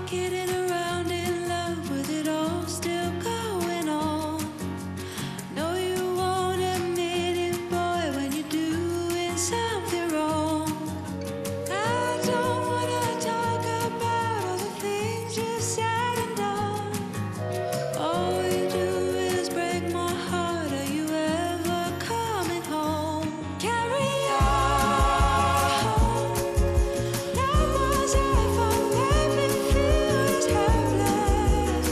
kidding around in love with it all still going on. Know you won't admit it, boy, when you're doing something wrong. I don't wanna talk about all the things you said and done. All you do is break my heart. Are you ever coming home? Carry on. That was ever made me feel this helpless.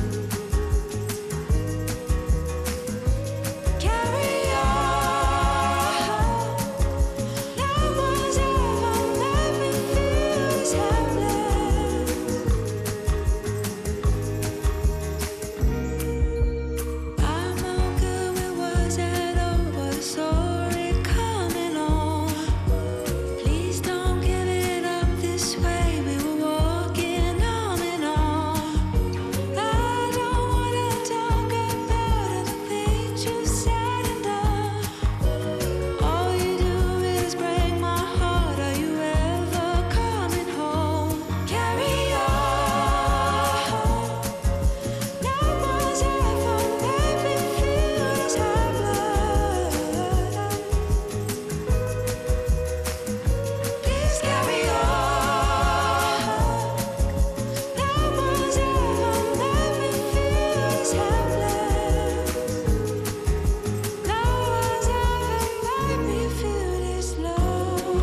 Carry on. That was ever made me feel this helpless. I'm no good with words at all, but it's already coming on. Please don't give it up this way. We were walking arm in arm. I don't wanna talk about all the things you said and done. All you do is break my heart. Are you ever coming home? Carry on. That was ever made me feel this helpless. Please carry on. That was ever made me feel this helpless. That was ever made me feel this love.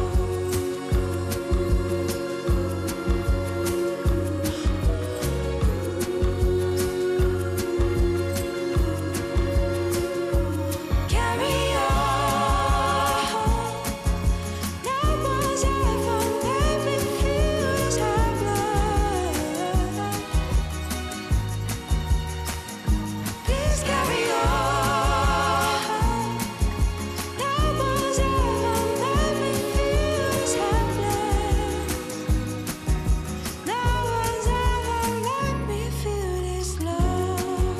Carry on. That was ever made me feel this helpless. Please carry on. That was ever made me feel this helpless. That was ever made me feel this love.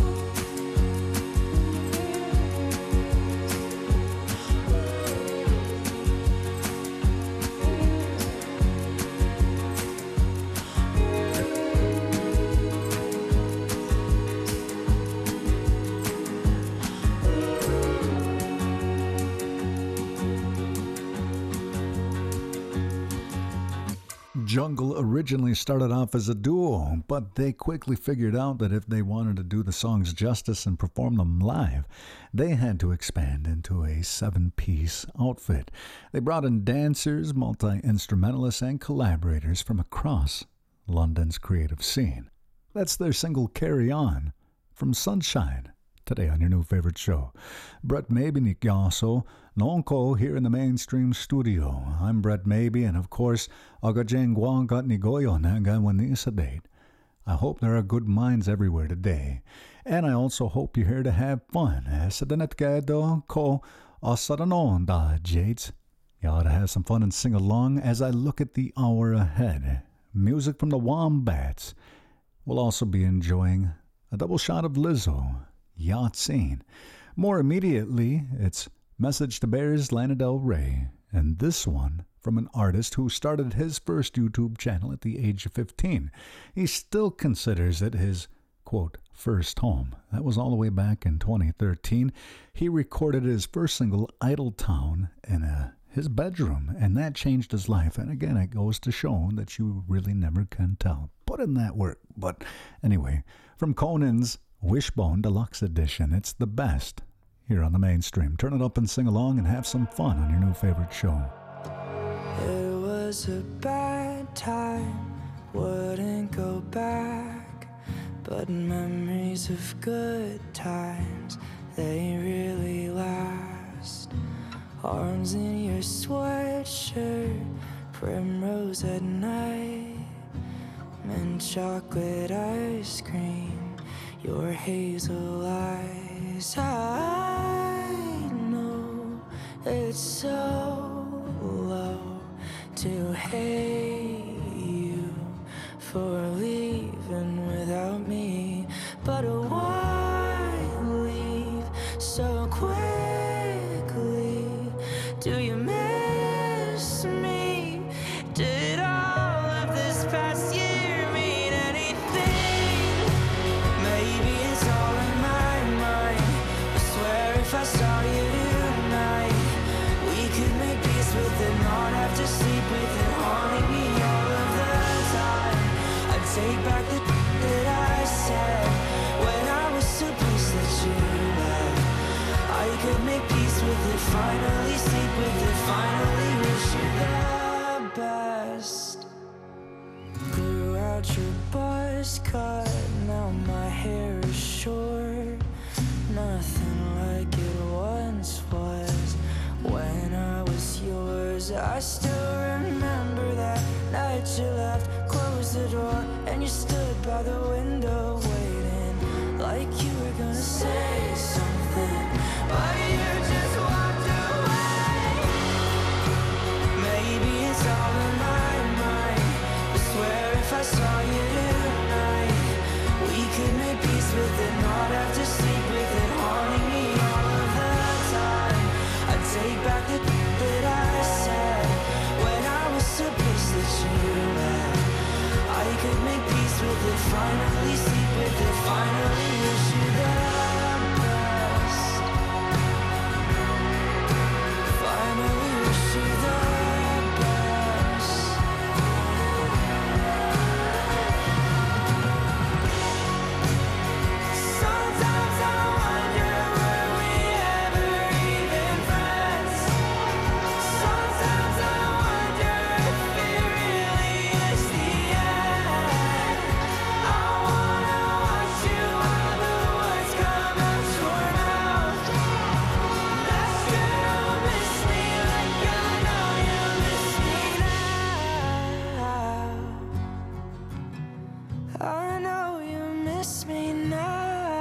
Jungle originally started off as a duo, but they quickly figured out that if they wanted to do the songs justice and perform them live, they had to expand into a 7-piece outfit. They brought in dancers, multi-instrumentalists, and collaborators from across London's creative scene. That's their single Carry On from Sunshine, today on your new favorite show. Brett Maybe Nikyaso, Nonko here in the mainstream studio. I'm Brett Maybe, and of course, Agajengwa got Nigoyo Nagawan sa date. I hope there are good minds everywhere today, and I also hope you're here to have fun. Sa danet kado ko osaranon da Jades. You ought to have some fun and sing along as I look at the hour ahead. Music from the Wombats. We'll also be enjoying a double shot of Lizzo, Yacht Scene. More immediately, it's Message to Bears, Lana Del Rey, and this one from an artist who started his first YouTube channel at the age of 15. He still considers it his, quote, first home. That was all the way back in 2013. He recorded his first single, Idle Town, in his bedroom, and that changed his life. And again, it goes to show that you really never can tell. Put in that work. But anyway, from Conan's Wishbone Deluxe Edition, it's the best here on the mainstream. Turn it up and sing along and have some fun on your new favorite show. It was a bad time, wouldn't go back, but memories of good times, they really last. Arms in your sweatshirt, primrose at night, mint chocolate ice cream, your hazel eyes. I know it's so low to hate you for leaving without me, but why leave so quickly? Do you miss me? Did all of this past year mean anything? it, finally sleep with it, finally wish you the best. Grew out your buzz cut, now my hair is short. Nothing like it once was when I was yours. I still remember that night you left, closed the door, and you stood by the window waiting, like you were gonna say something, but you just walked away. Maybe it's all in my mind. I swear if I saw you tonight, we could make peace with it, not have to sleep with it, haunting me all of the time. I'd take back the that I said when I was supposed that you left. I could make peace with it, finally sleep with it, finally wish you the best. Finally wish you the best. Sometimes I wonder, were we ever even friends? Sometimes I wonder if it really is the end. I wanna watch you while the words come out your mouth. That's true, you'll miss me like I know you'll miss me now. I know you miss me now.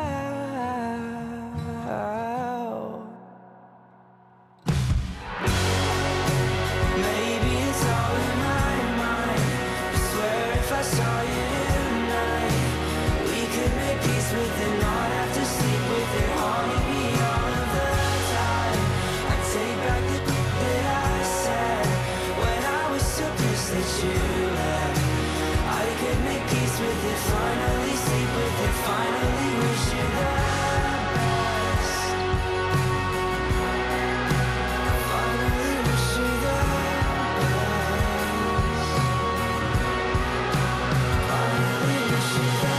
Maybe it's all in my mind. I swear if I saw you tonight, we could make peace with it, not have to sleep with it, haunting me all of the time. I'd take back the that I said when I was supposed that you left. I could make peace with it, finally sleep with it, finally wish you the best. Finally wish you the best. Finally wish you the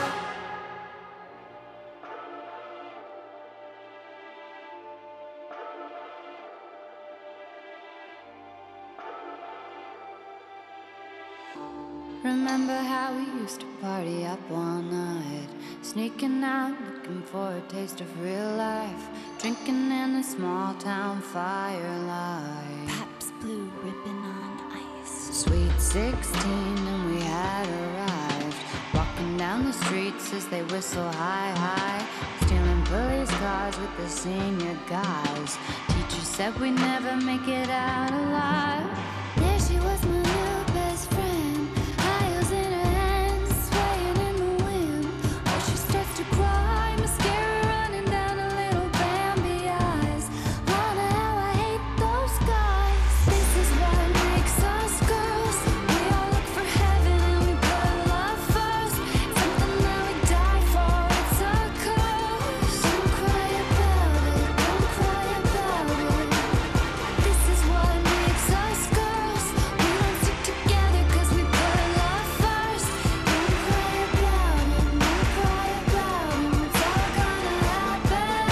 Remember how we used to party up all night, sneaking out, looking for a taste of real life, drinking in the small town firelight. Pabst Blue Ribbon on ice. Sweet 16 and we had arrived, walking down the streets as they whistle high, high, stealing police cars with the senior guys. Teacher said we'd never make it out alive. There she was, my new best friend. High heels in her hands, swaying in the wind. Oh, she starts to cry, mascara running down her little Bambi eyes. Wonder how I hate those guys. This is what makes us girls. We all look for heaven and we put love first. Something that we die for, it's a curse. Don't cry about it, don't cry about it. This is what makes us girls. We don't stick together 'cause we put love first. Don't cry about it, don't cry about it. It's all gonna happen.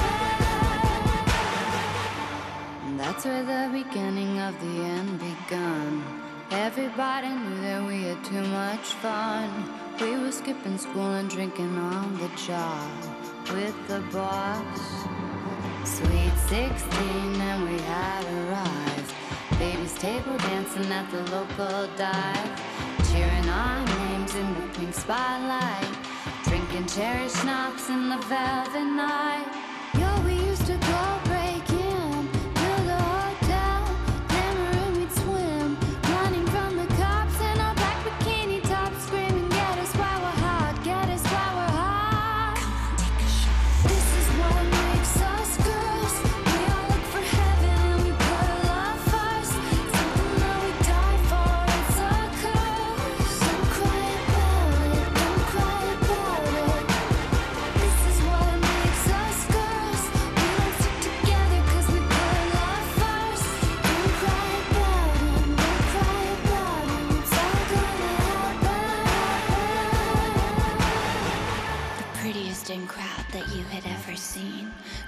And that's where the beginning of the end begun. Everybody knew that we had too much fun. We were skipping school and drinking on the job with the boss. Sweet 16 and we had arrived. Baby's table dancing at the local dive, cheering our names in the pink spotlight, drinking cherry schnapps in the velvet night. Yo, we used to go break in to the hotel, hammer and we'd swim, running from the cops in our black bikini tops, screaming, get us while we're hot, get us while we're hot. Come on, take a shot. This is what makes us girls. We all look for heaven and we put love first. Something that we die for, it's a curse. Don't cry about it, don't cry about it. This is what makes us girls.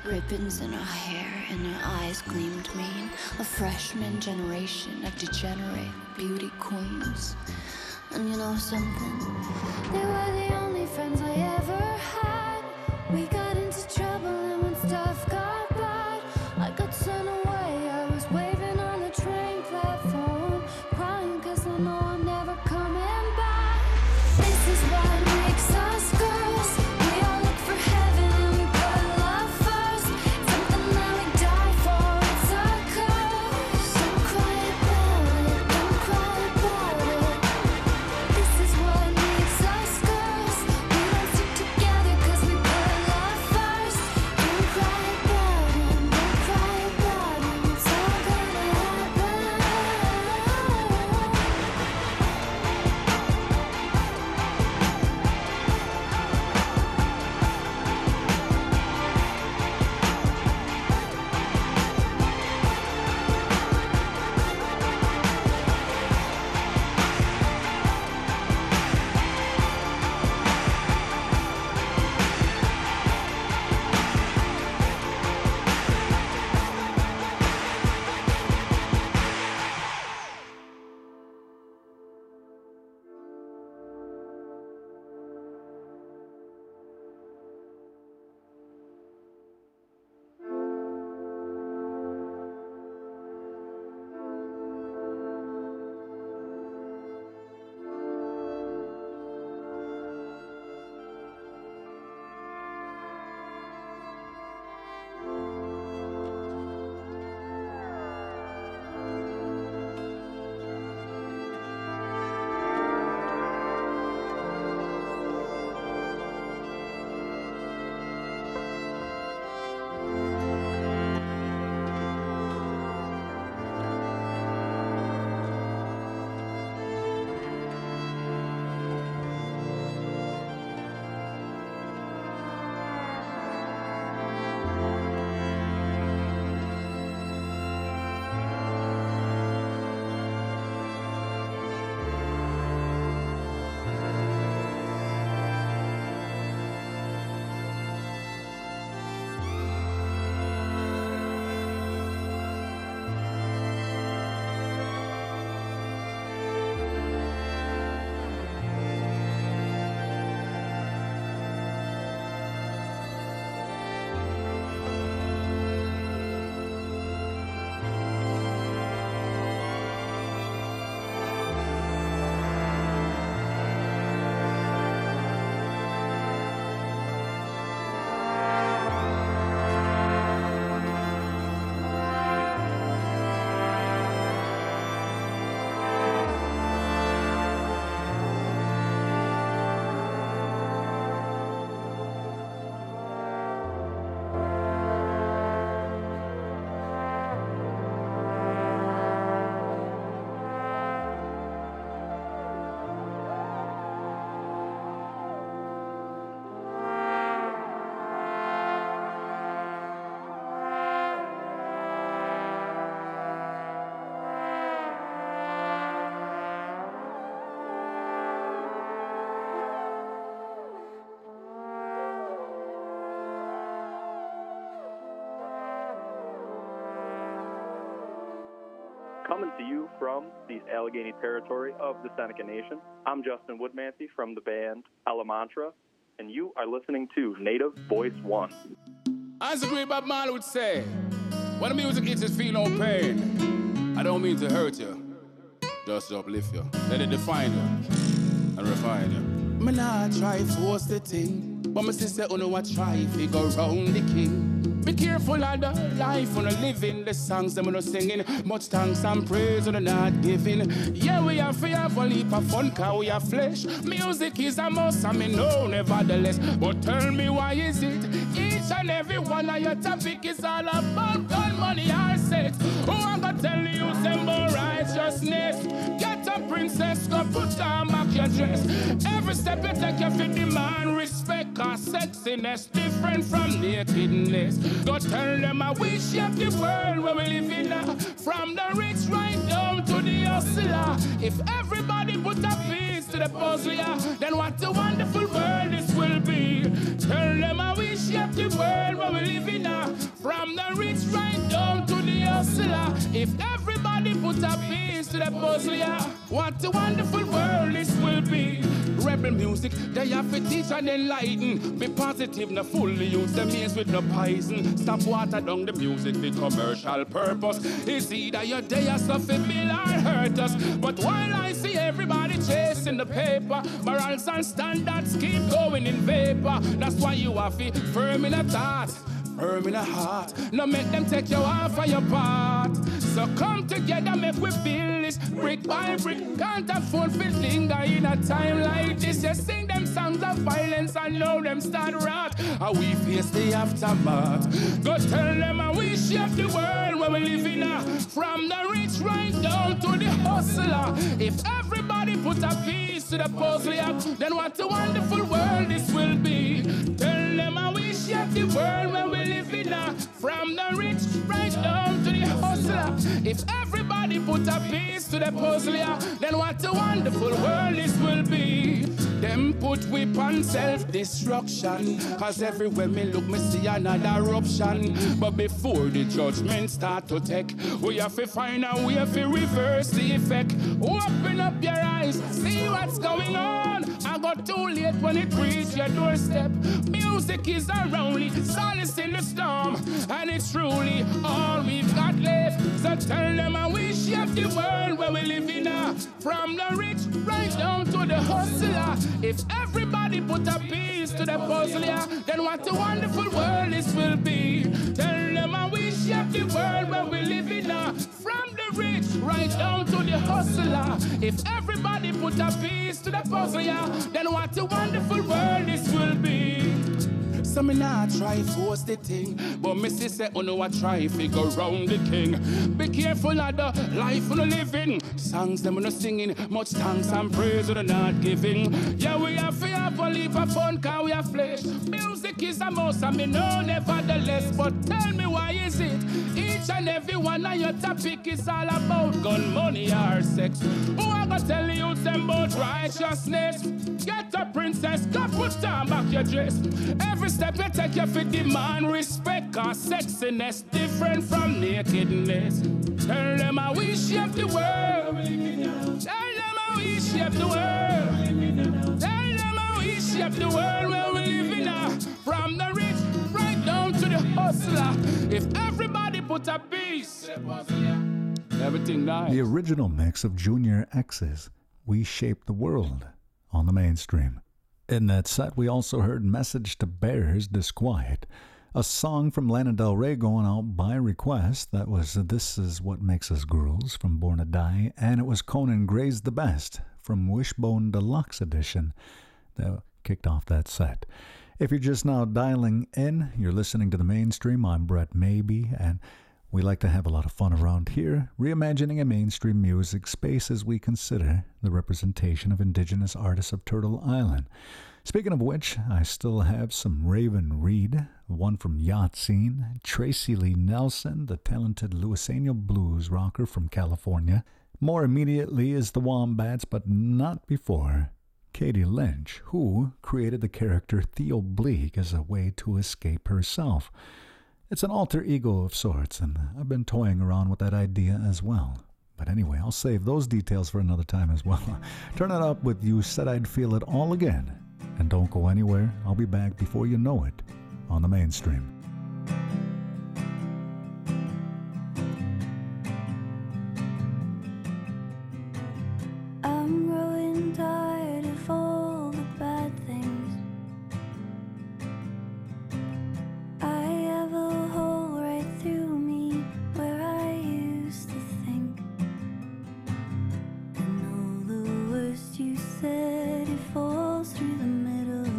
Ribbons in her hair and her eyes gleamed mean. A freshman generation of degenerate beauty queens. And you know something? They were the only friends I ever had. We got into trouble and when stuff got bad, I got sent away. I was waving on the train platform, crying 'cause I know I'm never coming back. This is what makes us girls. We all look for heaven and we put love first. Something that we die for, it's a curse. Don't cry about it, don't cry about it. This is what makes us girls. We don't stick together 'cause we put love first. Don't cry about it, don't cry about it. It's all gonna happen. Coming to you from the Allegheny territory of the Seneca Nation, I'm Justin Woodmansey from the band Alamantra, and you are listening to Native Voice One. As the great Bob Marley would say, when the music hits, it feel no pain. I don't mean to hurt you, just to uplift you. Let it define you and refine you. Me not try force the thing, but my sister know I try figure round the king. Be careful of the life when I live in the songs that we're not singing. Much thanks and praise when I'm not giving. Yeah, we have a leap of fun, cause we are flesh. Music is a must, I mean, no, nevertheless. But tell me, why is it each and every one of your topic is all about gun, money, or sex? Who I'm gonna tell you, symbol righteousness? Get a princess, go put on back your dress. Every step you take, you feel demand respect, cause sexiness different from nakedness. Go tell them I wish you the world where we live in now. From the rich right down to the hustler. If everybody put a piece to the puzzle, yeah, then what a wonderful world this will will be. Tell them I wish you the world where we live in. From the rich right down to the hustler. If everybody put a piece to the puzzle, yeah, what a wonderful world this will be. Rebel music, they have to teach and enlighten. Be positive, not fully use the means with no poison. Stop water down the music, the commercial purpose. It's either you're there, something will or hurt us. But while I see everybody chasing the paper, morals and standards keep going in vapor. That's why you have to firm in a thought, firm in a heart. No make them take you off of your part. So come together, make we build this brick by brick. Can't afford to linger in a time like this. You sing them songs of violence and know them start rot. How we face the aftermath. Go tell them I wish you the world where we live in. From the rich right down to the hustler. If everybody put a piece to the puzzle, then what a wonderful world this will be. Tell them I wish you the world where we live in. From the rich right down to the hustler. If everybody put a piece to the puzzle, then what a wonderful world this will be. Them put whip on self-destruction, cause everywhere me look me see another option. But before the judgment start to take, we have to find a way to reverse the effect. Open up your eyes, see what's going on. I got too late when it reached your doorstep. Music is our only solace in the storm, and it's truly all we've got left. So tell them I wish you the world where we live in. From the rich right down to the hustler. If everybody put a piece to the puzzle, then what a wonderful world this will be. Tell them I wish you the world where we live in. From the rich right down to the hustler. If everybody put a piece to the puzzle, then what a wonderful world this will be. So me not try force the thing, but me see say I try figure round the king. Be careful of the life we living. Songs them no singing, much thanks and praise we not giving. Yeah, we have to have a leap of fun, cause we are flesh. Music is a must, and me know nevertheless. But tell me why is it each and every one of your topic is all about gun, money, or sex? Who I gonna tell you them about righteousness? Get a princess, go put down back your dress. Every step you take, you fi demand respect, cause sexiness different from nakedness. Tell them I wish you the world. Tell them I wish you the world. Tell them I wish you the world where we live in. From the rich right down to the hustler. If everybody put a piece, everything nice. The original mix of Junior X's We Shape the World on the mainstream. In that set, we also heard Message to Bears, Disquiet, a song from Lana Del Rey going out by request. That was This Is What Makes Us Girls from Born to Die, and it was Conan Gray's The Best from Wishbone Deluxe Edition that kicked off that set. If you're just now dialing in, you're listening to the mainstream. I'm Brett Maybe, and we like to have a lot of fun around here, reimagining a mainstream music space as we consider the representation of indigenous artists of Turtle Island. Speaking of which, I still have some Raven Reed, one from Yacht Scene, Tracy Lee Nelson, the talented Luiseno blues rocker from California. More immediately is the Wombats, but not before Katie Lynch, who created the character Theo Bleak as a way to escape herself. It's an alter ego of sorts, and I've been toying around with that idea as well. But anyway, I'll save those details for another time as well. Turn it up with You Said I'd Feel It All Again. And don't go anywhere. I'll be back before you know it on the mainstream. I'm growing tired of all the bad things. I have a hole right through me where I used to think. And all the worst you said, it falls through the middle.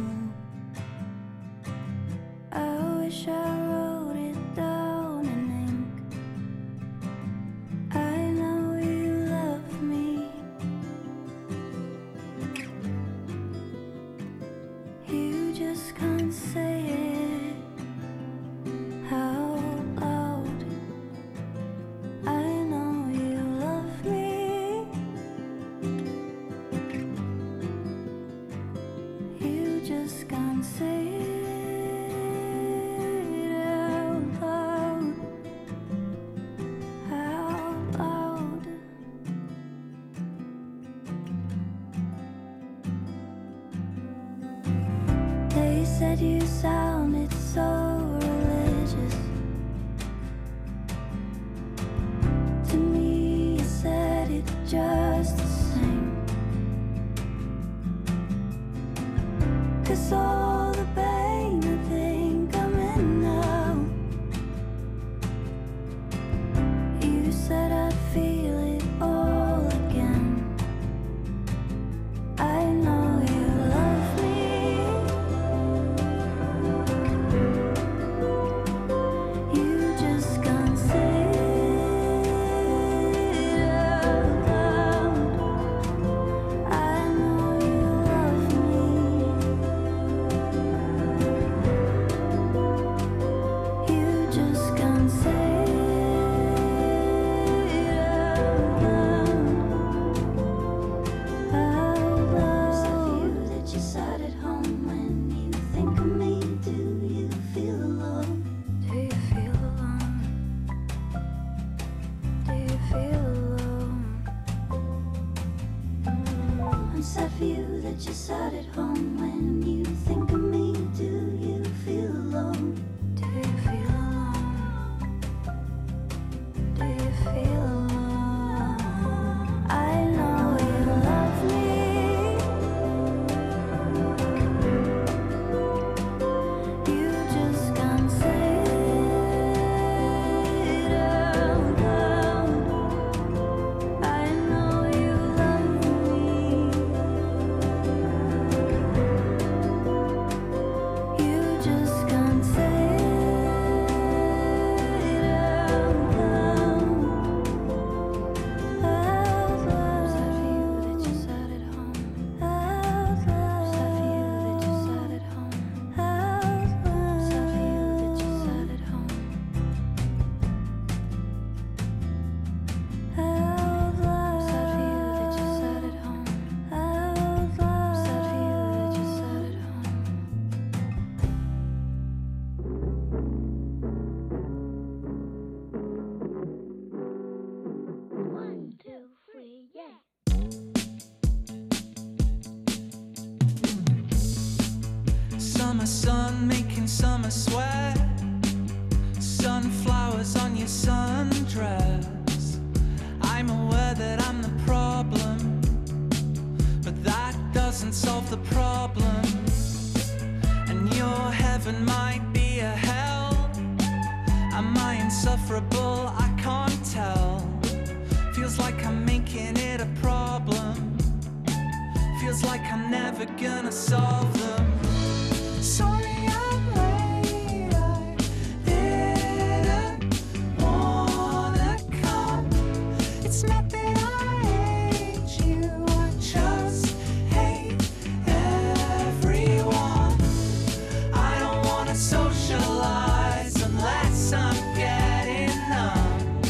I wish I wrote it down in ink. I know you love me. You just can't say it out loud. I know you love me. You just can't say it out loud, out loud. They said you sounded so religious. To me, you said it just the same. 'Cause all the pain I think I'm in now. You said I'd feel it all again. I know you love me. You just can't say it out loud. I know you love me. You just can't say it out loud. Out loud. You that you sat at home when you think of me. Do you feel alone? Do you feel alone? Do you feel alone? I'm sad for you that you sat at home when you think of me. Do you feel alone? Do you feel alone? Do you feel alone? I know you love me. You just can't say it out loud. I know you love me. You just can't say it out loud. Out loud. Sad for you that you sat at home. Out loud. Sad for you that you sat at home. Out loud. Sad for you that you sat at home. Out loud. Sad for you that you sat at home. Out loud. Sad for you that you sat at home. One, two, three, yeah. Summer sun making summer sweat. Sunflowers on your sundress. I'm aware that I'm the problem, but that doesn't solve the problem. And your heaven might be a hell. Am I insufferable? I can't tell. Feels like I'm making it a problem. Feels like I'm never gonna solve them. Sorry I'm late, I didn't wanna come. It's not that I hate you, I just hate everyone. I don't wanna socialize unless I'm getting numb.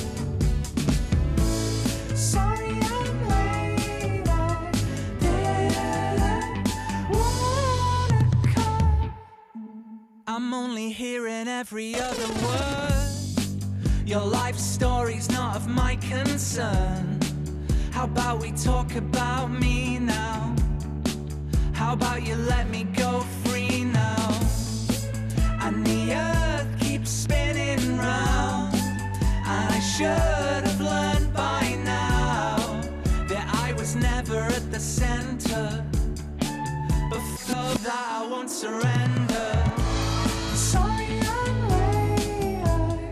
Sorry I'm late, I didn't wanna come. I'm only hearing every other word. Your life story's not of my concern. How about we talk about me now? How about you let me go free now? And the earth keeps spinning round, and I should have learned by now that I was never at the center. But for that I won't surrender. Sorry I'm late,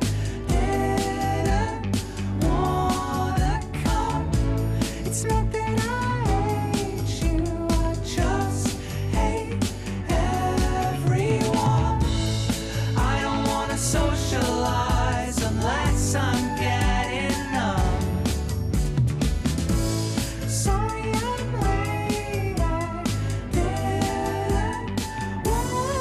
I didn't wanna come. It's not that I hate you, I just hate everyone. I don't wanna socialize unless I'm getting numb. Sorry I'm late, I didn't wanna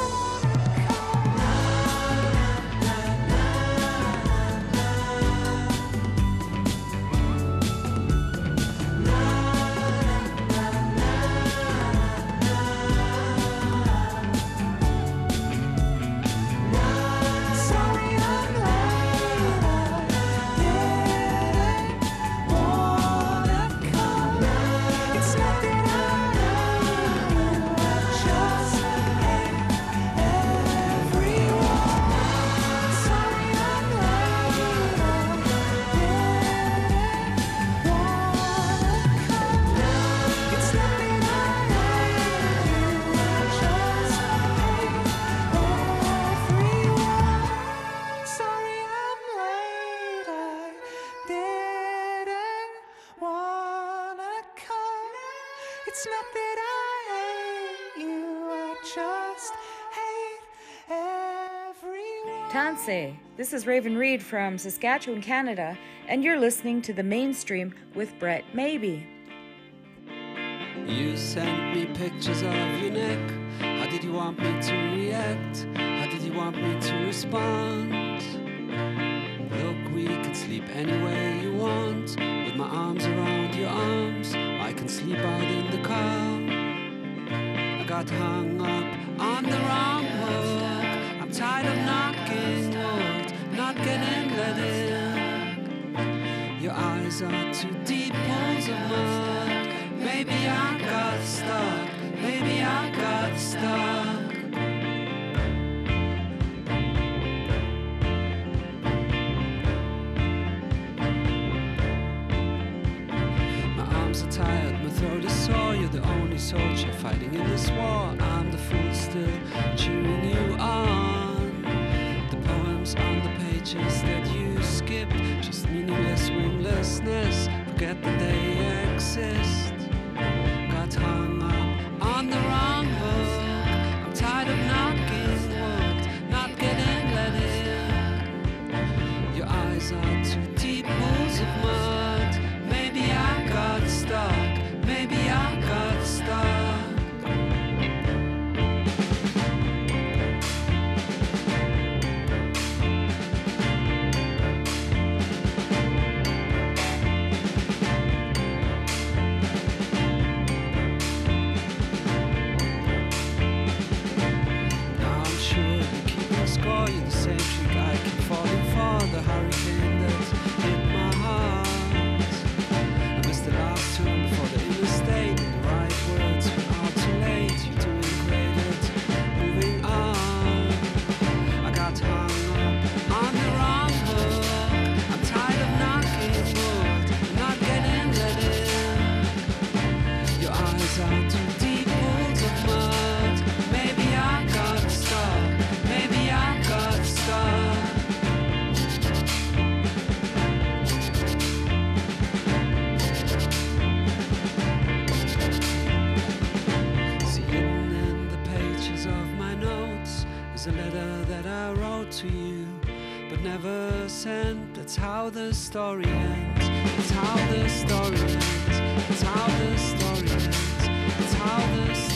just hate everyone. Tanse, this is Raven Reed from Saskatchewan, Canada, and you're listening to The Mainstream with Brett Maybe. You sent me pictures of your neck. How did you want me to react? How did you want me to respond? Look, we can sleep anywhere you want. With my arms around your arms, I can sleep out in the car. I got hung up on the wrong hook. I'm tired of knocking wood, not getting let in. Your eyes are two deep pools of mud. Maybe I got stuck, maybe I got stuck. My arms are tired, my throat is sore. You're the only soldier fighting in this war. I'm the fool still cheering you on. The poems on the pages that you skipped, just meaningless winglessness. Forget that they exist. Got hung up on the wrong hook. I'm tired of knocking wood, not getting let in. Your eyes are two deep pools of mud. Maybe I got stuck, maybe I got stuck. You're the same trick I keep falling for. The hurricane that hit my heart. I missed the last turn before the interstate. The right words were out too late. You're doing great at moving on. I got hung up on the wrong hook. I'm tired of knocking wood, not getting let in. Your eyes are too deep pools of mud. Maybe I got stuck. Maybe I got stuck. See, hidden in the pages of my notes is a letter that I wrote to you, but never sent. That's how the story ends. That's how the story ends. That's how the story ends. That's how the